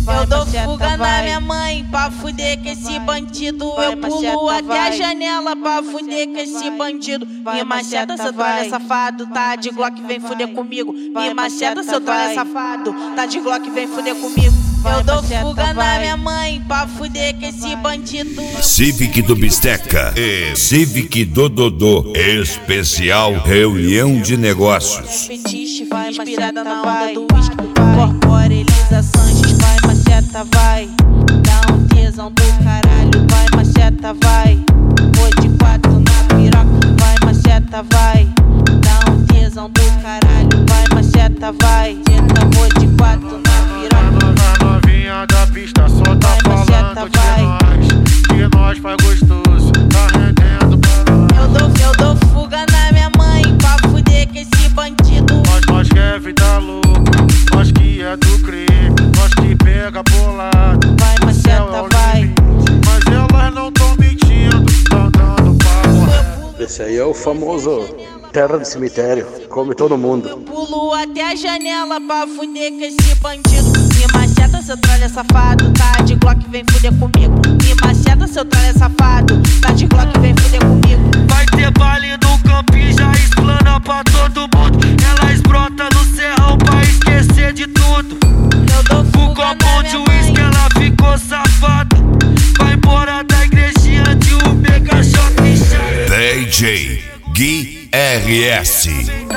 Eu dou fuga na minha mãe pra fuder com esse bandido. Eu pulo até a janela pra fuder com esse bandido. Me maceta, seu trolha safado, tá de Glock, vem fuder comigo. Me maceta, seu trolha safado, tá de Glock, vem fuder comigo. Eu dou fuga na minha mãe pra fuder com esse bandido. Civic do Bisteca e Civic do Dodô. Especial reunião de negócios. Fetiche, vai inspirada na onda do whisky. Incorpora Elisa Sanches, vai maceta, vai. Dá um tesão do caralho, vai maceta, vai. Vou de 4 na piroca, vai maceta, vai. Dá um tesão do caralho, vai maceta, vai. Tenta, vou de 4 na piroca. Novinha da pista só tá falando que nós faz gostoso, tá rendendo pra nós. Eu dou fuga na minha mãe pra fuder com esse bandido. Nós que é vida louca, nós que é do crime, nós que pega bolado. Vai maceta, vai. Mas elas não tão mentindo, tão dando papo. Esse aí é o famoso terra de cemitério, come todo mundo. Pulo até a janela pra fuder com esse bandido. Me maceta, seu trolha safado, tá de Glock, vem fuder comigo. Me maceta, seu trolha safado, tá de Glock, vem fuder comigo. Vai ter baile no campinho, já explana pra todo mundo. Elas brotam no serrão pra esquecer de tudo. Eu dou O fuga na copo de minha uísque, mãe. ela ficou safada. Vai embora da igrejinha de um mega shopping chato. DJ Gui RS.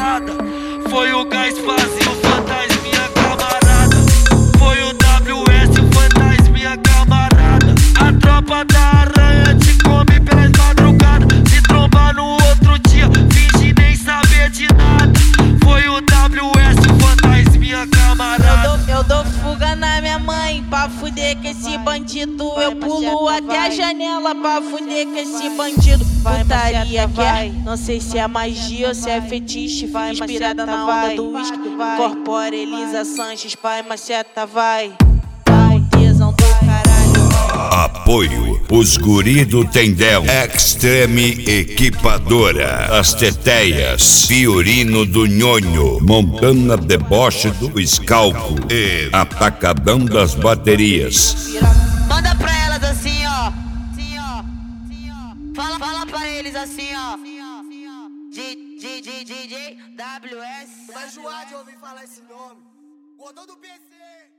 Foi o gás fazia o fantasminha camarada. Foi o WS, o fantasminha camarada. A tropa da aranha te come pelas madrugadas. Se trombar no outro dia, finge nem saber de nada. Foi o WS, o fantasminha camarada. Eu dou fuga na minha mãe pra fuder com esse bandido. Eu pulo até a janela pra fuder com esse bandido. Putaria quer? Não sei se é magia ou se é fetiche. Vai inspirada na onda do whisky. Incorpora Elisa Sanches, pai maceta, vai. Dá um tesão do caralho. Apoio os guri do Tendel, Extreme Equipadora, As Teteias, Fiorino do Nhonho, Montana Deboche do Escalco e Atacadão das Baterias. Manda pra elas assim, ó. Assim, ó. Assim, ó. Fala pra eles assim, ó. DJ WS. Vai enjoar de ouvir falar esse nome. Gordão do PC.